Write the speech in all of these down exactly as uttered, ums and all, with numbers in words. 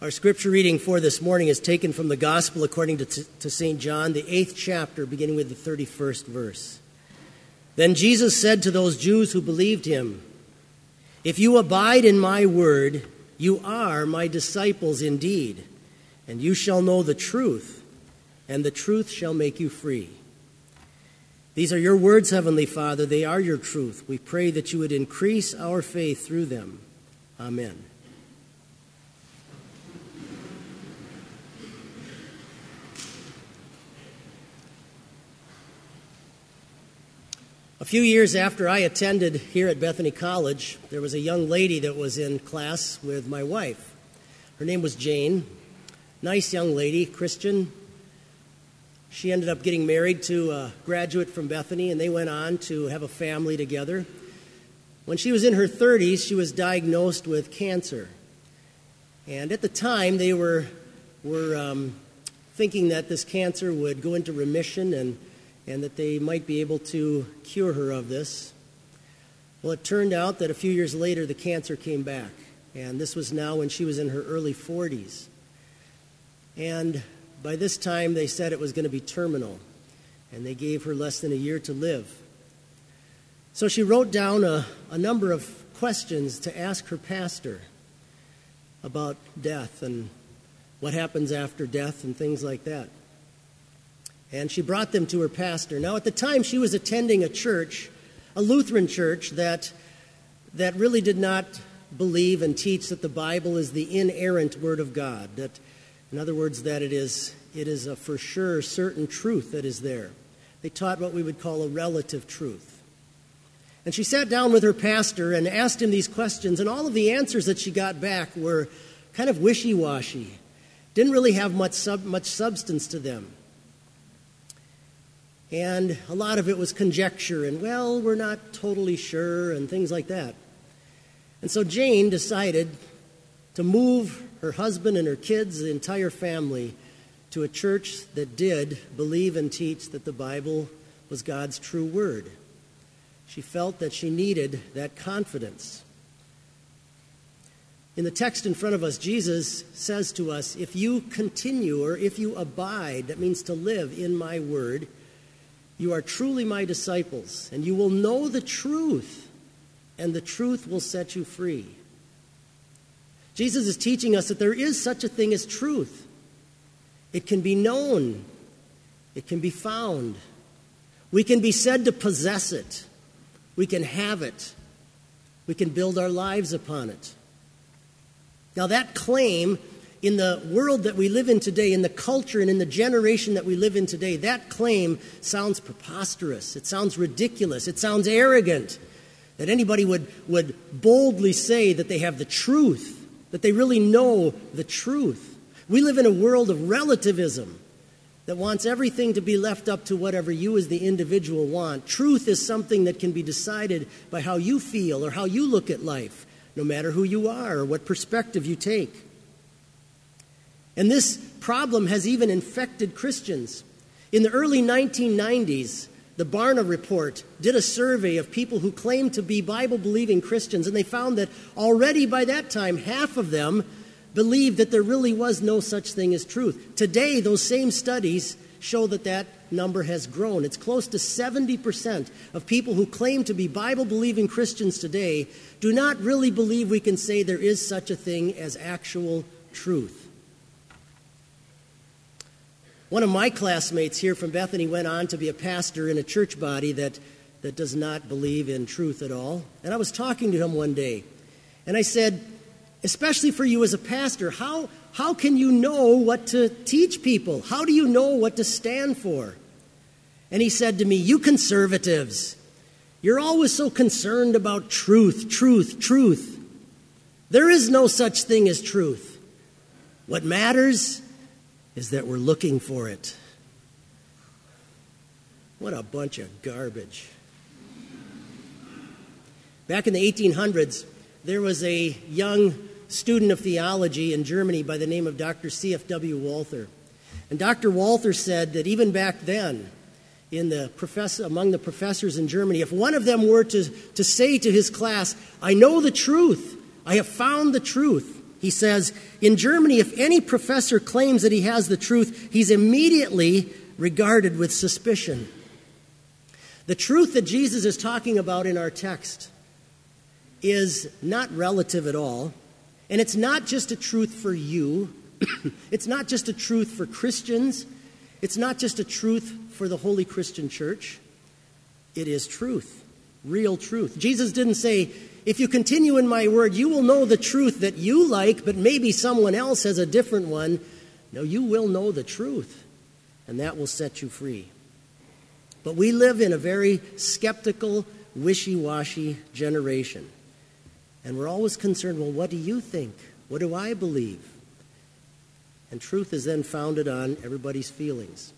Our scripture reading for this morning is taken from the Gospel according to, to Saint John, the eighth chapter, beginning with the thirty-first verse. Then Jesus said to those Jews who believed him, "If you abide in my word, you are my disciples indeed, and you shall know the truth, and the truth shall make you free." These are your words, Heavenly Father. They are your truth. We pray that you would increase our faith through them. Amen. A few years after I attended here at Bethany College, there was a young lady that was in class with my wife. Her name was Jane. Nice young lady, Christian. She ended up getting married to a graduate from Bethany, and they went on to have a family together. When she was in her thirties, she was diagnosed with cancer. And at the time, they were, were um, thinking that this cancer would go into remission and and that they might be able to cure her of this. Well, it turned out that a few years later, the cancer came back, and this was now when she was in her early forties. And by this time, they said it was going to be terminal, and they gave her less than a year to live. So she wrote down a, a number of questions to ask her pastor about death and what happens after death and things like that. And she brought them to her pastor. Now, at the time, she was attending a church, a Lutheran church, that, that really did not believe and teach that the Bible is the inerrant Word of God. That, in other words, that it is, it is a for sure certain truth that is there. They taught what we would call a relative truth. And she sat down with her pastor and asked him these questions, and all of the answers that she got back were kind of wishy-washy. Didn't really have much sub, much substance to them. And a lot of it was conjecture and, well, we're not totally sure and things like that. And so Jane decided to move her husband and her kids, the entire family, to a church that did believe and teach that the Bible was God's true word. She felt that she needed that confidence. In the text in front of us, Jesus says to us, if you continue or if you abide, that means to live in my word, you are truly my disciples, and you will know the truth, and the truth will set you free. Jesus is teaching us that there is such a thing as truth. It can be known. It can be found. We can be said to possess it. We can have it. We can build our lives upon it. Now, that claim, in the world that we live in today, in the culture and in the generation that we live in today, that claim sounds preposterous. It sounds ridiculous. It sounds arrogant that anybody would, would boldly say that they have the truth, that they really know the truth. We live in a world of relativism that wants everything to be left up to whatever you as the individual want. Truth is something that can be decided by how you feel or how you look at life, no matter who you are or what perspective you take. And this problem has even infected Christians. In the early nineteen nineties, the Barna Report did a survey of people who claimed to be Bible-believing Christians, and they found that already by that time, half of them believed that there really was no such thing as truth. Today, those same studies show that that number has grown. It's close to seventy percent of people who claim to be Bible-believing Christians today do not really believe we can say there is such a thing as actual truth. One of my classmates here from Bethany went on to be a pastor in a church body that, that does not believe in truth at all. And I was talking to him one day, and I said, especially for you as a pastor, how, how can you know what to teach people? How do you know what to stand for? And he said to me, you conservatives, you're always so concerned about truth, truth, truth. There is no such thing as truth. What matters is that we're looking for it. What a bunch of garbage. Back in the eighteen hundreds, there was a young student of theology in Germany by the name of Doctor C F W Walther. And Doctor Walther said that even back then, in the professor, among the professors in Germany, if one of them were to, to say to his class, I know the truth, I have found the truth, He says, in Germany, if any professor claims that he has the truth, he's immediately regarded with suspicion. The truth that Jesus is talking about in our text is not relative at all, and it's not just a truth for you. It's not just a truth for Christians. It's not just a truth for the Holy Christian Church. It is truth, real truth. Jesus didn't say, if you continue in my word, you will know the truth that you like, but maybe someone else has a different one. No, you will know the truth, and that will set you free. But we live in a very skeptical, wishy-washy generation. And we're always concerned, well, what do you think? What do I believe? And truth is then founded on everybody's feelings.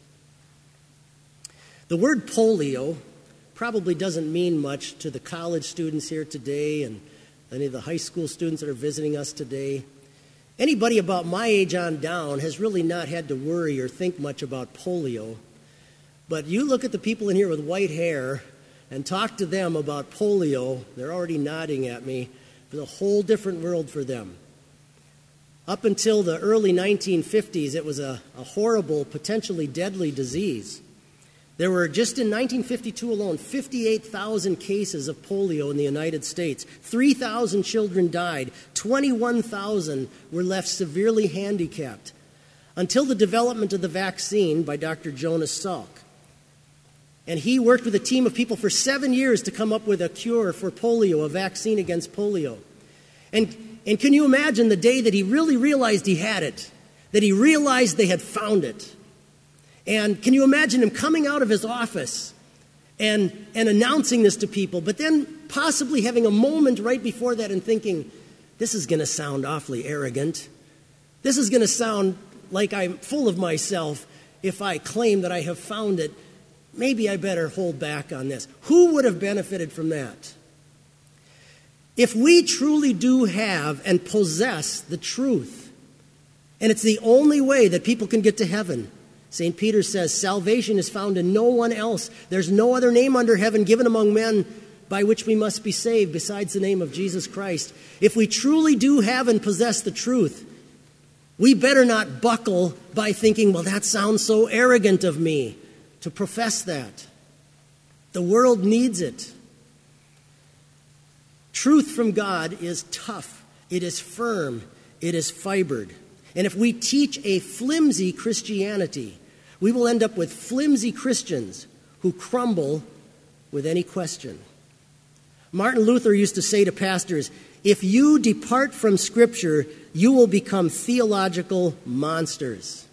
The word polio probably doesn't mean much to the college students here today and any of the high school students that are visiting us today. Anybody about my age on down has really not had to worry or think much about polio. But you look at the people in here with white hair and talk to them about polio, they're already nodding at me. It's a whole different world for them. Up until the early nineteen fifties, it was a, a horrible, potentially deadly disease. There were, just in nineteen fifty-two alone, fifty-eight thousand cases of polio in the United States. three thousand children died. twenty-one thousand were left severely handicapped. Until the development of the vaccine by Doctor Jonas Salk. And he worked with a team of people for seven years to come up with a cure for polio, a vaccine against polio. And, and can you imagine the day that he really realized he had it? That he realized they had found it? And can you imagine him coming out of his office and, and announcing this to people, but then possibly having a moment right before that and thinking, this is going to sound awfully arrogant. This is going to sound like I'm full of myself if I claim that I have found it. Maybe I better hold back on this. Who would have benefited from that? If we truly do have and possess the truth, and it's the only way that people can get to heaven, Saint Peter says, salvation is found in no one else. There's no other name under heaven given among men by which we must be saved besides the name of Jesus Christ. If we truly do have and possess the truth, we better not buckle by thinking, well, that sounds so arrogant of me to profess that. The world needs it. Truth from God is tough. It is firm. It is fibered. And if we teach a flimsy Christianity, we will end up with flimsy Christians who crumble with any question. Martin Luther used to say to pastors, if you depart from Scripture, you will become theological monsters.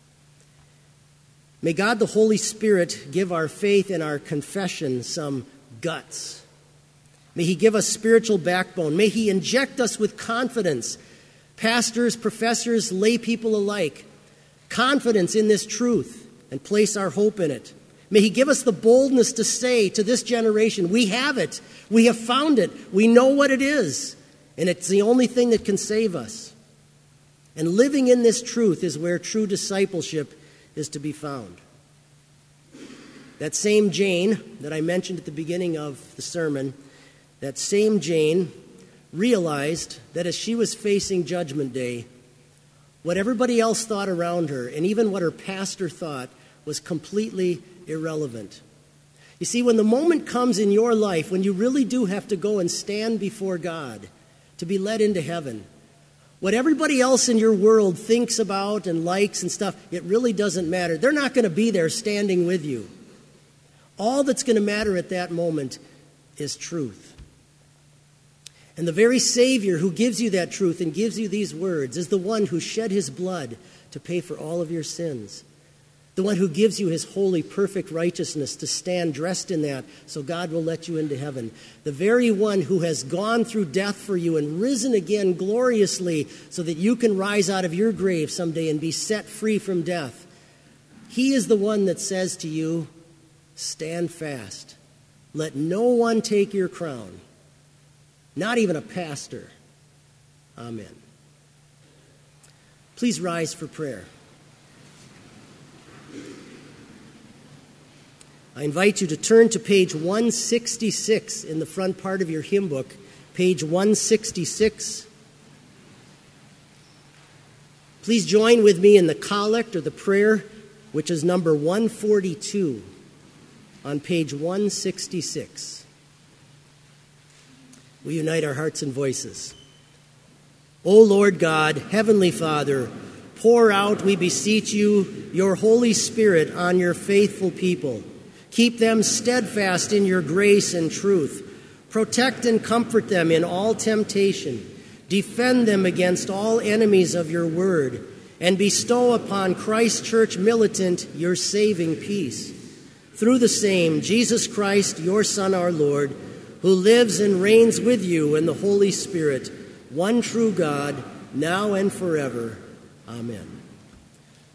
May God the Holy Spirit give our faith and our confession some guts. May He give us spiritual backbone. May He inject us with confidence, pastors, professors, lay people alike, confidence in this truth and place our hope in it. May He give us the boldness to say to this generation, we have it, we have found it, we know what it is, and it's the only thing that can save us. And living in this truth is where true discipleship is to be found. That same Jane that I mentioned at the beginning of the sermon, that same Jane realized that as she was facing Judgment Day, what everybody else thought around her, and even what her pastor thought, was completely irrelevant. You see, when the moment comes in your life when you really do have to go and stand before God to be led into heaven, what everybody else in your world thinks about and likes and stuff, it really doesn't matter. They're not going to be there standing with you. All that's going to matter at that moment is truth. And the very Savior who gives you that truth and gives you these words is the one who shed His blood to pay for all of your sins. The one who gives you His holy, perfect righteousness to stand dressed in that so God will let you into heaven. The very one who has gone through death for you and risen again gloriously so that you can rise out of your grave someday and be set free from death. He is the one that says to you, stand fast. Let no one take your crown. Not even a pastor. Amen. Please rise for prayer. I invite you to turn to page one sixty-six in the front part of your hymn book, page one sixty-six. Please join with me in the collect or the prayer, which is number one forty-two on page one sixty-six. We unite our hearts and voices. O Lord God, Heavenly Father, pour out, we beseech you, your Holy Spirit on your faithful people. Keep them steadfast in your grace and truth. Protect and comfort them in all temptation. Defend them against all enemies of your word, and bestow upon Christ Church militant your saving peace. Through the same, Jesus Christ, your Son, our Lord, who lives and reigns with you in the Holy Spirit, one true God, now and forever. Amen.